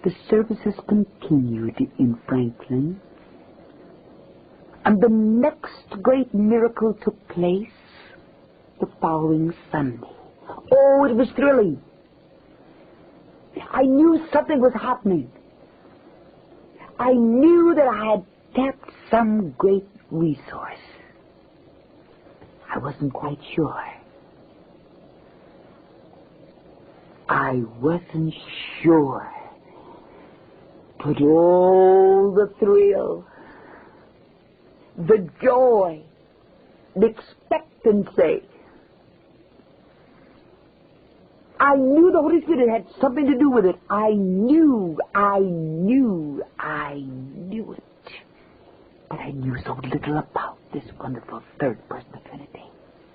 The services continued in Franklin, and the next great miracle took place the following Sunday. Oh, it was thrilling. I knew something was happening. I knew that I had tapped some great resource. I wasn't quite sure. I wasn't sure. But oh, the thrill, the joy, the expectancy. I knew the Holy Spirit had something to do with it. I knew it. But I knew so little about this wonderful third person of the Trinity.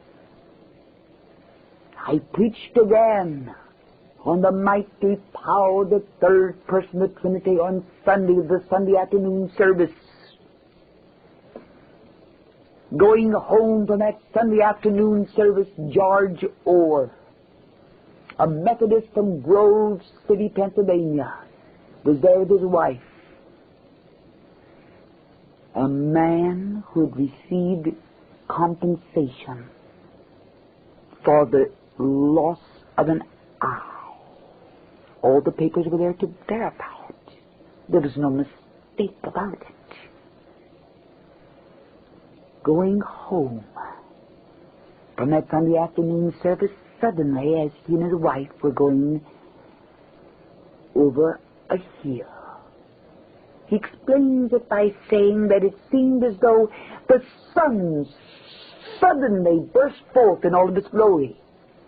I preached again on the mighty power of the third person of the Trinity on Sunday, the Sunday afternoon service. Going home from that Sunday afternoon service, George Orr, a Methodist from Grove City, Pennsylvania, was there with his wife. A man who had received compensation for the loss of an eye. All the papers were there to verify it. There was no mistake about it. Going home from that Sunday afternoon service, suddenly, as he and his wife were going over a hill, he explains it by saying that it seemed as though the sun suddenly burst forth in all of its glory.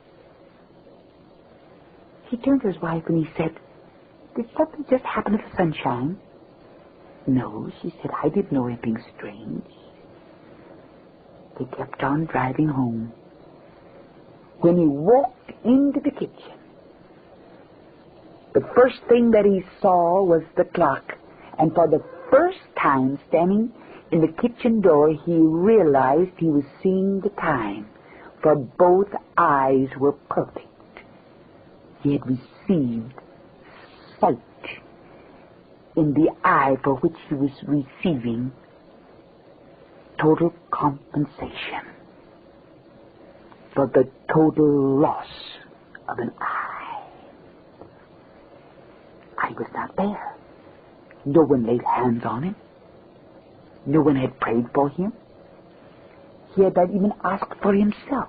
He turned to his wife and he said, "Did something just happen to the sunshine?" "No," she said, "I didn't know anything strange." They kept on driving home. When he walked into the kitchen, the first thing that he saw was the clock. And for the first time, standing in the kitchen door, he realized he was seeing the time, for both eyes were perfect. He had received sight in the eye for which he was receiving total compensation for the total loss of an eye. I was not there. No one laid hands on him. No one had prayed for him. He had not even asked for himself.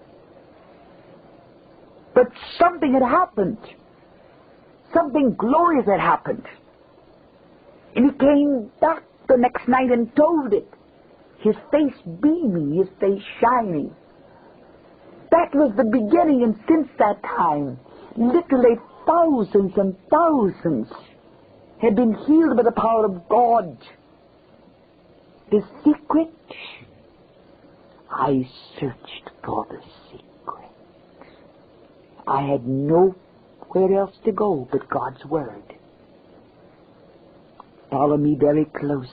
But something had happened. Something glorious had happened. And he came back the next night and told it. His face beaming, his face shining. That was the beginning, and since that time, literally thousands and thousands had been healed by the power of God. The secret, I searched for the secret. I had nowhere else to go but God's Word. Follow me very closely.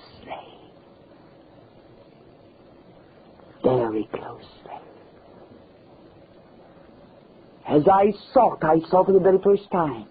Very closely. As I saw for the very first time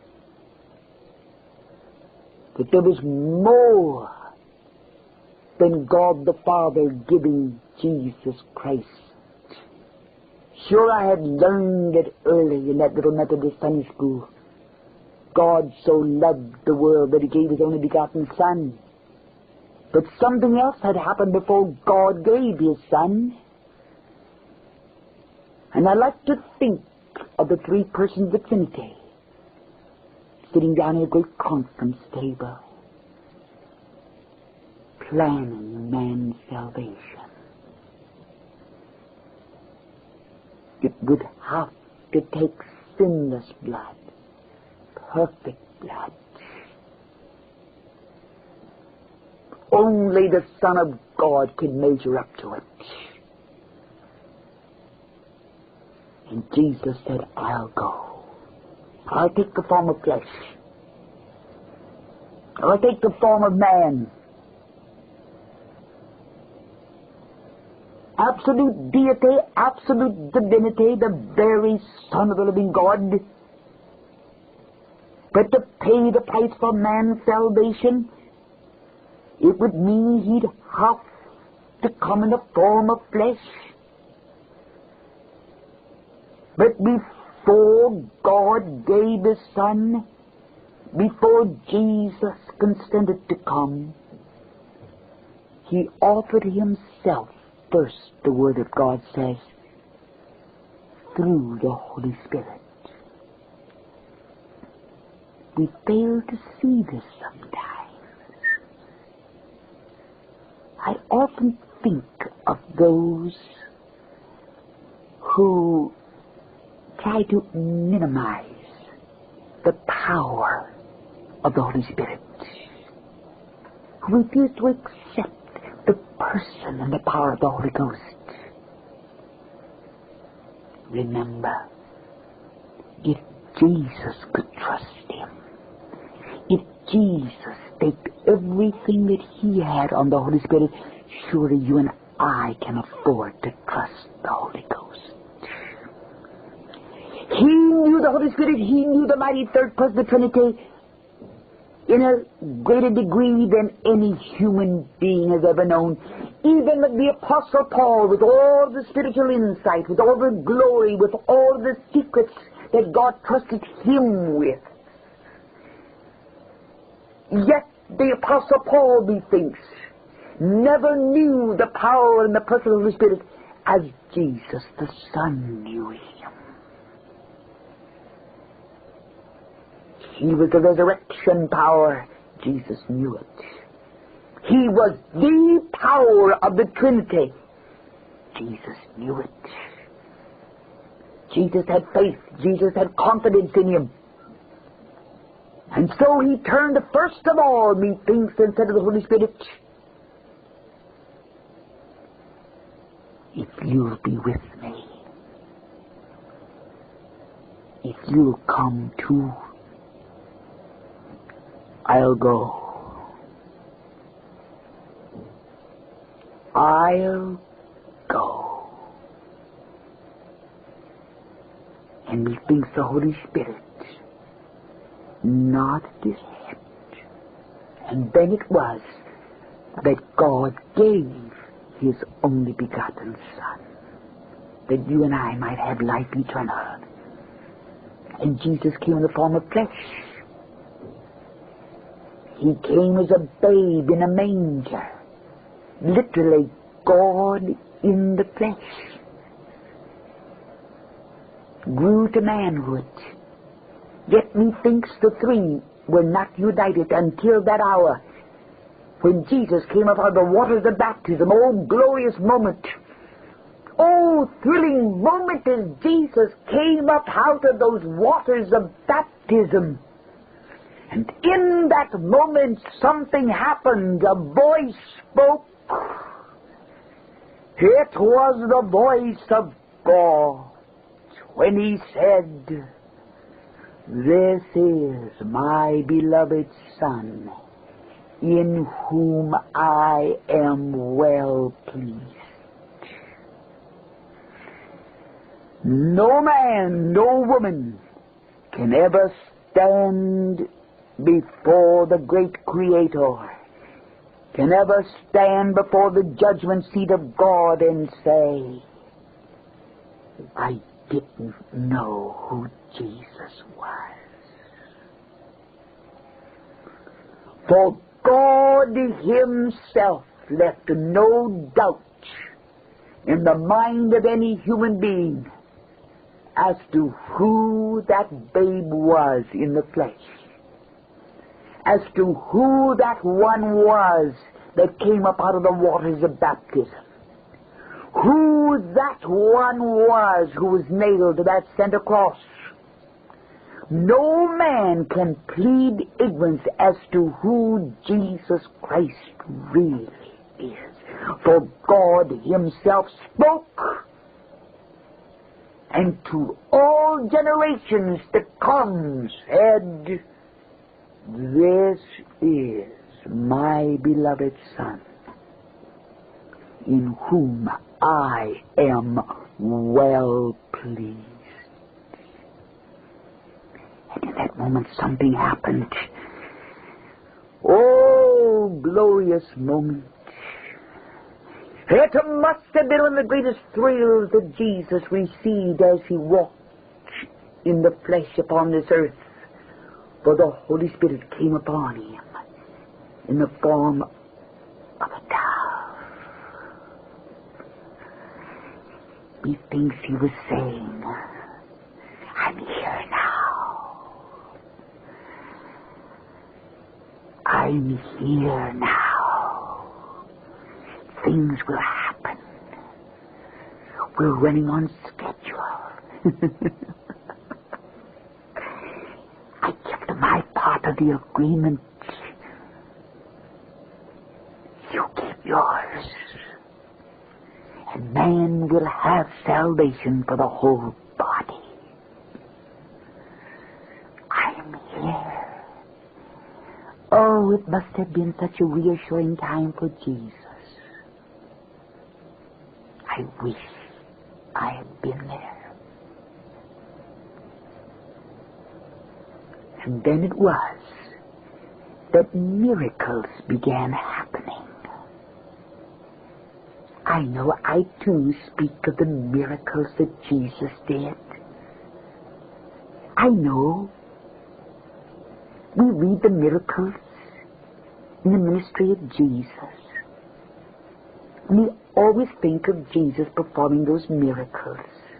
that there was more than God the Father giving Jesus Christ. Sure, I had learned it early in that little Methodist Sunday school. God so loved the world that He gave His only begotten Son. But something else had happened before God gave His Son. And I like to think of the three persons of the Trinity sitting down at a great conference table, planning man's salvation. It would have to take sinless blood, perfect blood. Only the Son of God could measure up to it. And Jesus said, I'll go. I'll take the form of flesh. I'll take the form of man. Absolute deity, absolute divinity, the very Son of the living God. But to pay the price for man's salvation, it would mean he'd have to come in the form of flesh. But before God gave His Son, before Jesus consented to come, He offered Himself first, the Word of God says, through the Holy Spirit. We fail to see this sometimes. I often think of those who try to minimize the power of the Holy Spirit, who refuse to accept the person and the power of the Holy Ghost. Remember, if Jesus could trust Him, if Jesus staked everything that He had on the Holy Spirit, surely you and I can afford to trust the Holy Ghost. He knew the Holy Spirit, He knew the mighty third person of the Trinity in a greater degree than any human being has ever known. Even the Apostle Paul, with all the spiritual insight, with all the glory, with all the secrets that God trusted him with, yet the Apostle Paul, methinks, never knew the power and the person of the Holy Spirit as Jesus the Son knew Him. He was the resurrection power. Jesus knew it. He was the power of the Trinity. Jesus knew it. Jesus had faith. Jesus had confidence in Him. And so He turned first of all, methinks, and said to the Holy Spirit, if you'll be with me, if you'll come too, I'll go. I'll go. And methinks the Holy Spirit nodded his head. And then it was that God gave His only begotten Son, that you and I might have life eternal. And Jesus came in the form of flesh. He came as a babe in a manger. Literally, God in the flesh. Grew to manhood. Yet methinks the three were not united until that hour when Jesus came up out of the waters of baptism. Oh, glorious moment. Oh, thrilling moment as Jesus came up out of those waters of baptism. And in that moment something happened. A voice spoke. It was the voice of God when He said, "This is my beloved Son, in whom I am well pleased." No man, no woman can ever stand before the great Creator, can ever stand before the judgment seat of God and say, "I didn't know who Jesus was." For God Himself left no doubt in the mind of any human being as to who that babe was in the flesh, as to who that one was that came up out of the waters of baptism, who that one was who was nailed to that center cross. No man can plead ignorance as to who Jesus Christ really is. For God Himself spoke, and to all generations to come said, "This is my beloved Son, in whom I am well pleased." And in that moment something happened. Oh, glorious moment. It must have been one of the greatest thrills that Jesus received as he walked in the flesh upon this earth, for the Holy Spirit came upon him in the form of a dove. Methinks he was saying, I'm here now. I'm here now. Things will happen. We're running on schedule. I kept my part of the agreement. You keep yours. And man will have salvation for the whole body. I am here. Oh, it must have been such a reassuring time for Jesus. I wish I had been there. And then it was that miracles began happening. I know I too speak of the miracles that Jesus did. I know we read the miracles in the ministry of Jesus. We always think of Jesus performing those miracles.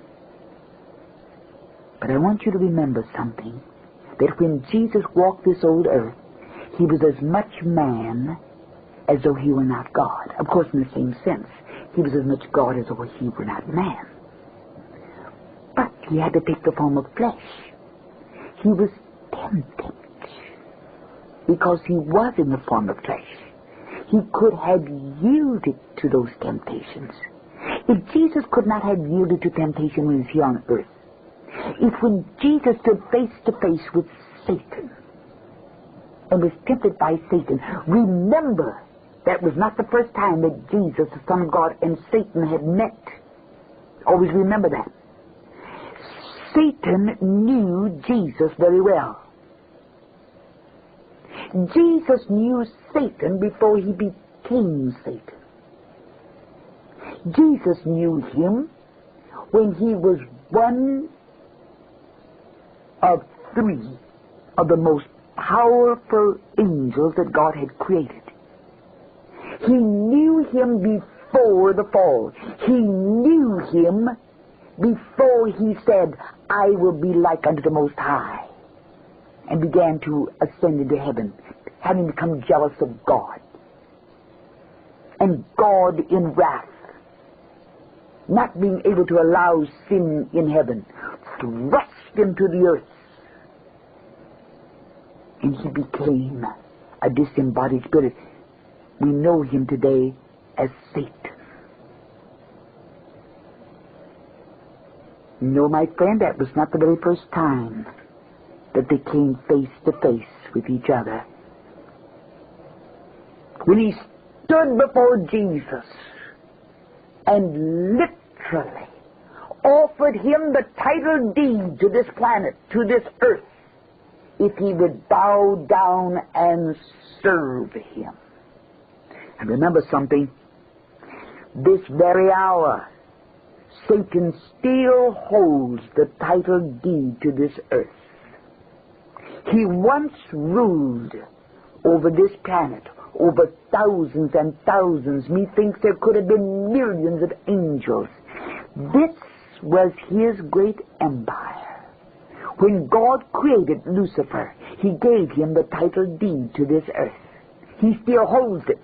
But I want you to remember something, that when Jesus walked this old earth, he was as much man as though he were not God. Of course, in the same sense, he was as much God as though he were not man. But he had to take the form of flesh. He was tempted because he was in the form of flesh. He could have yielded to those temptations. If Jesus could not have yielded to temptation when he was here on earth, if when Jesus stood face to face with Satan and was tempted by Satan, remember that was not the first time that Jesus, the Son of God, and Satan had met. Always remember that. Satan knew Jesus very well. Jesus knew Satan before he became Satan. Jesus knew him when he was one of three of the most powerful angels that God had created. He knew him before the fall. He knew him before he said, I will be like unto the Most High, and began to ascend into heaven, having become jealous of God. And God in wrath, not being able to allow sin in heaven, thrust him to the earth. And he became a disembodied spirit. We know him today as Satan. No, my friend, that was not the very first time that they came face to face with each other. When he stood before Jesus and literally offered him the title deed to this planet, to this earth, if he would bow down and serve him. And remember something, this very hour, Satan still holds the title deed to this earth. He once ruled over this planet, over thousands and thousands. Methinks there could have been millions of angels. This was his great empire. When God created Lucifer, he gave him the title deed to this earth. He still holds it.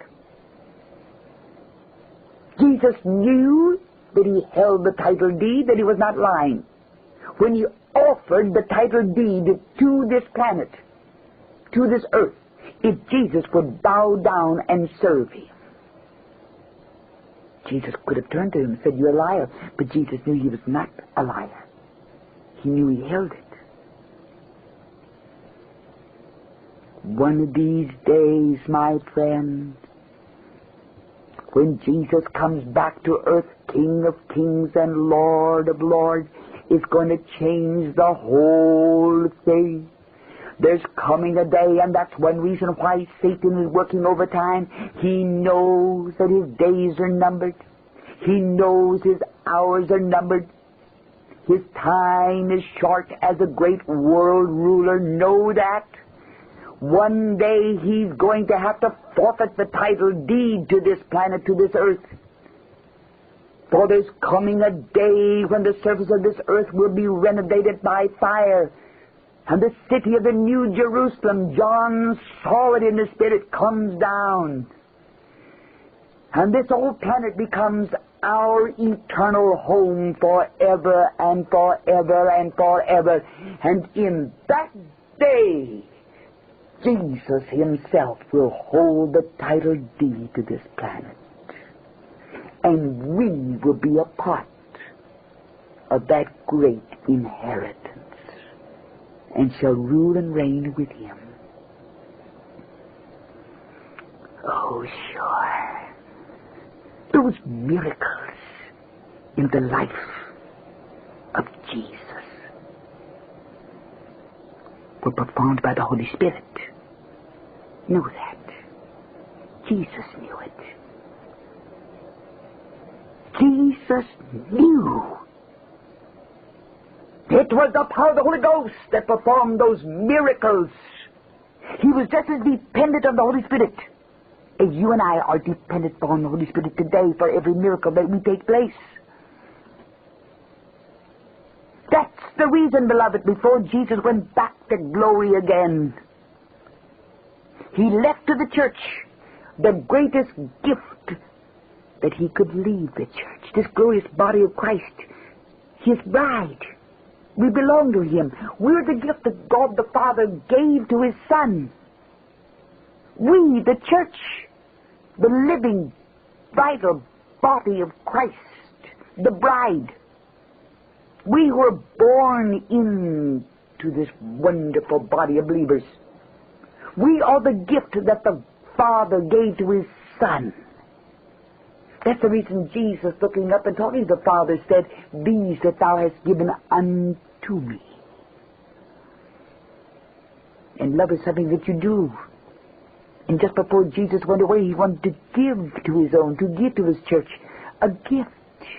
Jesus knew that he held the title deed, that he was not lying. When he offered the title deed to this planet, to this earth, if Jesus would bow down and serve him. Jesus could have turned to him and said, you're a liar. But Jesus knew he was not a liar. He knew he held it. One of these days, my friend, when Jesus comes back to earth, King of kings and Lord of lords, is going to change the whole thing. There's coming a day, and that's one reason why Satan is working overtime. He knows that his days are numbered. He knows his hours are numbered. His time is short as a great world ruler. Know that. One day he's going to have to forfeit the title deed to this planet, to this earth. For there's coming a day when the surface of this earth will be renovated by fire. And the city of the New Jerusalem, John saw it in the Spirit, comes down. And this old planet becomes our eternal home forever and forever and forever. And in that day, Jesus himself will hold the title deed to this planet. And we will be a part of that great inheritance and shall rule and reign with him. Oh, sure. Those miracles in the life of Jesus were performed by the Holy Spirit. Know that. Jesus knew it. Jesus knew. It was the power of the Holy Ghost that performed those miracles. He was just as dependent on the Holy Spirit as you and I are dependent upon the Holy Spirit today for every miracle that we take place. That's the reason, beloved, before Jesus went back to glory again, he left to the church the greatest gift that he could leave the church, this glorious body of Christ, his bride. We belong to him. We're the gift that God the Father gave to his Son. We, the church, the living, vital body of Christ, the bride. We who are born into this wonderful body of believers. We are the gift that the Father gave to his Son. That's the reason Jesus, looking up and talking to the Father, said, "These that thou hast given unto me." And love is something that you do. And just before Jesus went away, he wanted to give to his own, to give to his church, a gift.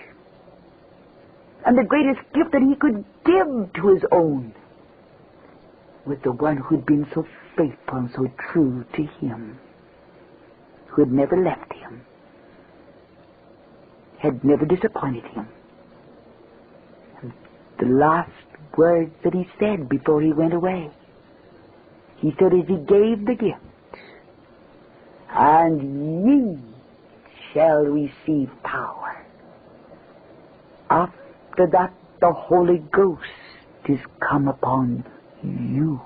And the greatest gift that he could give to his own was the one who had been so faithful and so true to him, who had never left him, had never disappointed him. And the last words that he said before he went away, he said as he gave the gift, "And ye shall receive power. After that the Holy Ghost is come upon you."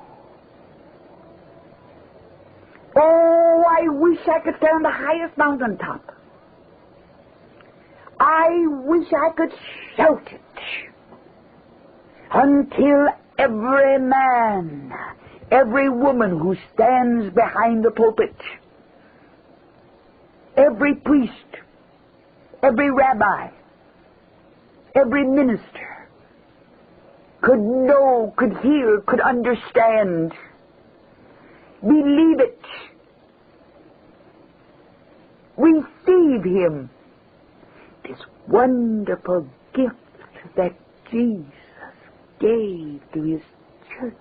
Oh, I wish I could stand on the highest mountaintop. I wish I could shout it until every man, every woman who stands behind the pulpit, every priest, every rabbi, every minister could know, could hear, could understand, believe it, receive him, this wonderful gift that Jesus gave to his church,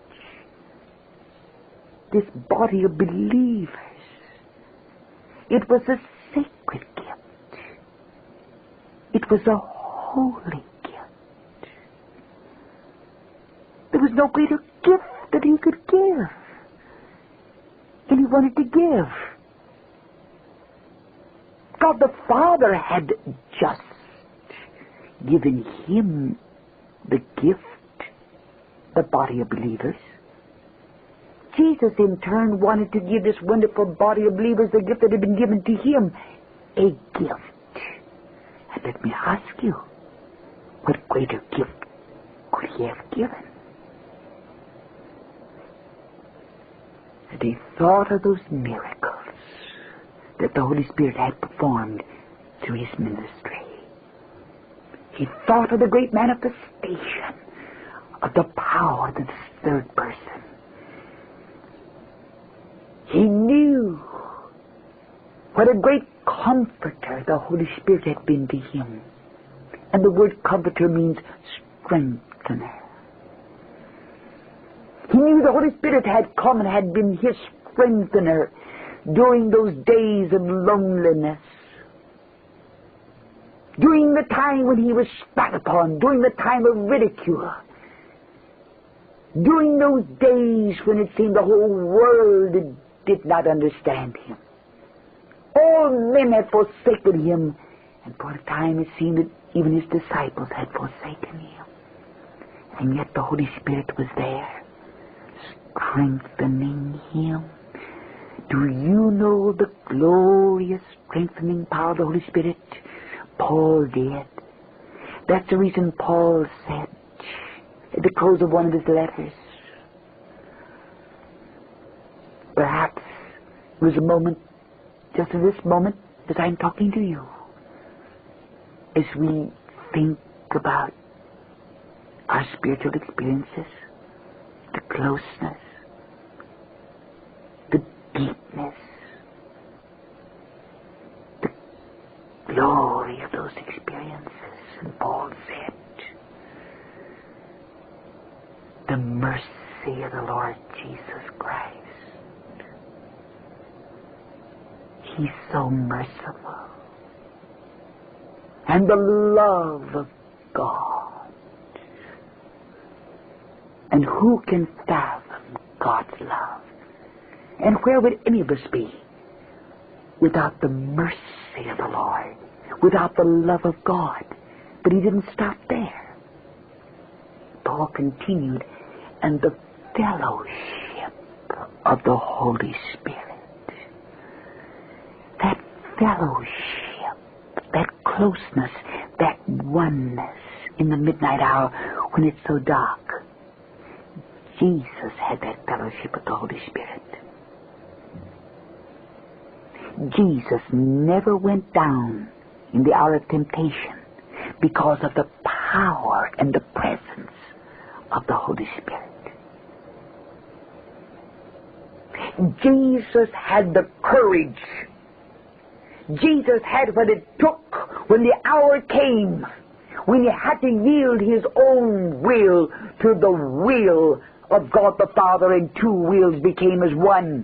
this body of believers. It was a sacred gift. It was a holy gift. There was no greater gift that he could give. And he wanted to give. God the Father had just given him the gift, the body of believers. Jesus in turn wanted to give this wonderful body of believers the gift that had been given to him, a gift. And let me ask you, what greater gift could he have given? And he thought of those miracles that the Holy Spirit had performed through his ministry. He thought of the great manifestation of the power of the third person. He knew what a great comforter the Holy Spirit had been to him. And the word comforter means strengthener. He knew the Holy Spirit had come and had been his strengthener during those days of loneliness, during the time when he was spat upon, during the time of ridicule, during those days when it seemed the whole world did not understand him. All men had forsaken him, and for a time it seemed that even his disciples had forsaken him. And yet the Holy Spirit was there, strengthening him. Do you know the glorious strengthening power of the Holy Spirit? Paul did. That's the reason Paul said at the close of one of his letters, perhaps it was a moment, just at this moment that I'm talking to you, as we think about our spiritual experiences, the closeness, the deepness, the glory of those experiences. And Paul said, the mercy of the Lord Jesus Christ. He's so merciful. And the love of God. And who can fathom God's love? And where would any of us be without the mercy of the Lord, without the love of God? But he didn't stop there. Paul continued, and the fellowship of the Holy Spirit. That fellowship, that closeness, that oneness in the midnight hour when it's so dark. Jesus had that fellowship with the Holy Spirit. Jesus never went down in the hour of temptation because of the power and the presence of the Holy Spirit. Jesus had the courage. Jesus had what it took when the hour came, when he had to yield his own will to the will of God the Father, and two wills became as one.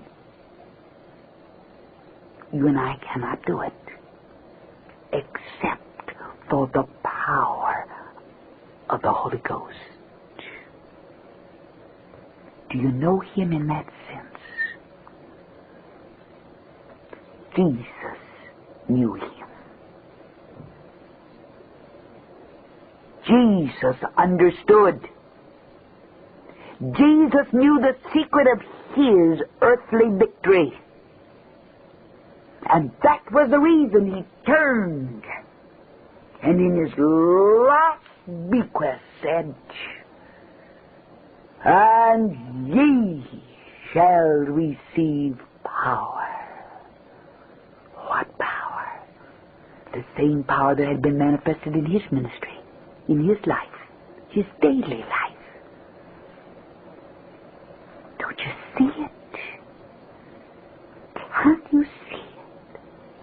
You and I cannot do it except for the power of the Holy Ghost. Do you know him in that sense? Jesus knew him. Jesus understood. Jesus knew the secret of his earthly victory. And that was the reason he turned and in his last bequest said, and ye shall receive power. What power? The same power that had been manifested in his ministry, in his life, his daily life. Don't you see it? Can't you see it?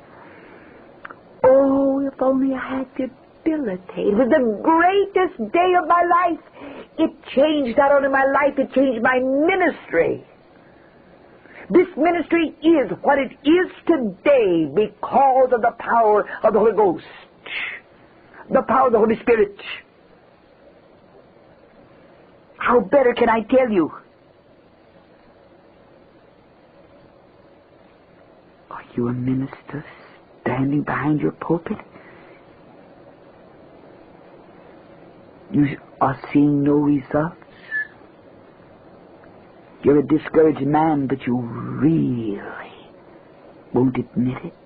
Oh, if only I had the ability. It was the greatest day of my life. It changed not only my life, it changed my ministry. This ministry is what it is today because of the power of the Holy Ghost, the power of the Holy Spirit. How better can I tell you? Are you a minister standing behind your pulpit? You are seeing no results. You're a discouraged man, but you really won't admit it.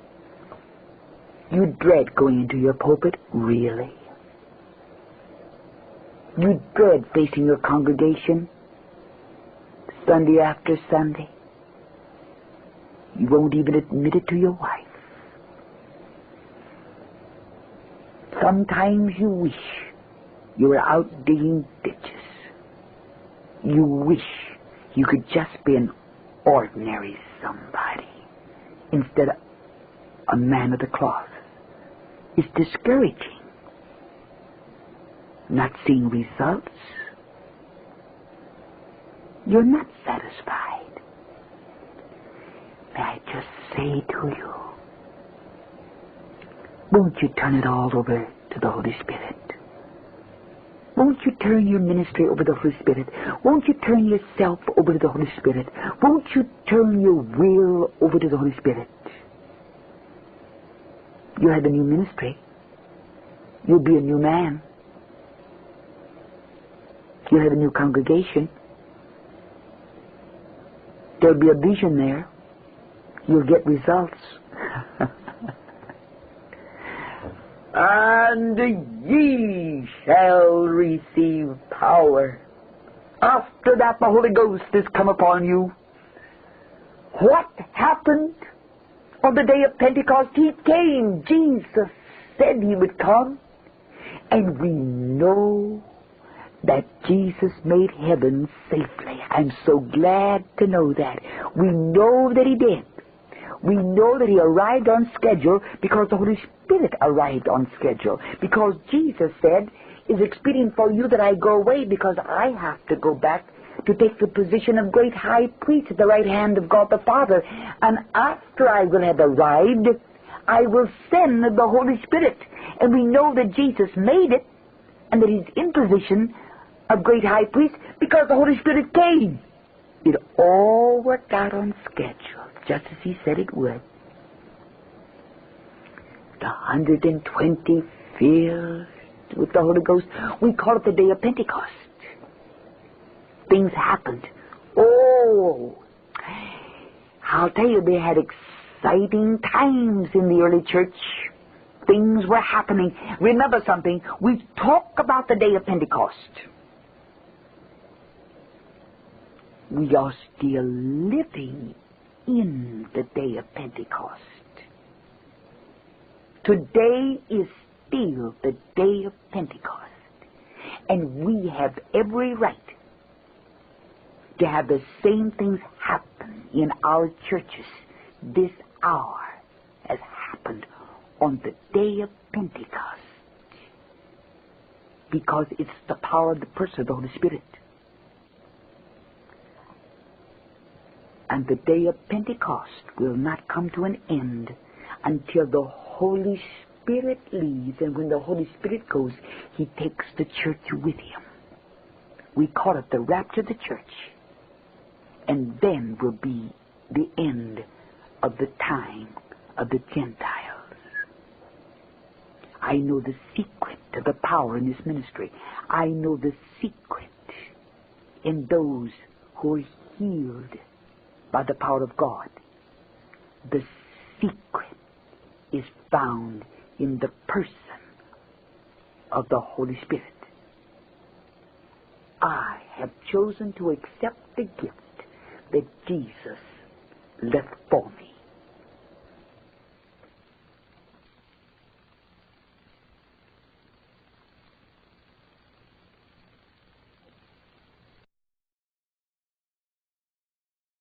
You dread going into your pulpit, really. You dread facing your congregation Sunday after Sunday. You won't even admit it to your wife. Sometimes you wish you were out digging ditches. You wish you could just be an ordinary somebody instead of a man of the cloth. It's discouraging. Not seeing results. You're not satisfied. May I just say to you, won't you turn it all over to the Holy Spirit? Won't you turn your ministry over to the Holy Spirit? Won't you turn yourself over to the Holy Spirit? Won't you turn your will over to the Holy Spirit? You have a new ministry. You'll be a new man. You'll have a new congregation. There'll be a vision there. You'll get results. And ye shall receive power. After that, the Holy Ghost is come upon you. What happened on the day of Pentecost? He came. Jesus said he would come. And we know that Jesus made heaven safely. I'm so glad to know that. We know that he did. We know that he arrived on schedule because the Holy Spirit arrived on schedule. Because Jesus said, it's expedient for you that I go away because I have to go back to take the position of great high priest at the right hand of God the Father. And after I will have arrived, I will send the Holy Spirit. And we know that Jesus made it and that he's in position of great high priest because the Holy Spirit came. It all worked out on schedule, just as he said it would. The 120 filled with the Holy Ghost. We call it the day of Pentecost. Things happened. Oh, I'll tell you, they had exciting times in the early church. Things were happening. Remember something, we talk about the day of Pentecost. We are still living in the day of Pentecost. Today is still the day of Pentecost. And we have every right to have the same things happen in our churches this hour as happened on the day of Pentecost. Because it's the power of the person of the Holy Spirit. And the day of Pentecost will not come to an end until the Holy Spirit leaves. And when the Holy Spirit goes, he takes the church with him. We call it the rapture of the church. And then will be the end of the time of the Gentiles. I know the secret to the power in this ministry. I know the secret in those who are healed by the power of God. The secret is found in the person of the Holy Spirit. I have chosen to accept the gift that Jesus left for me.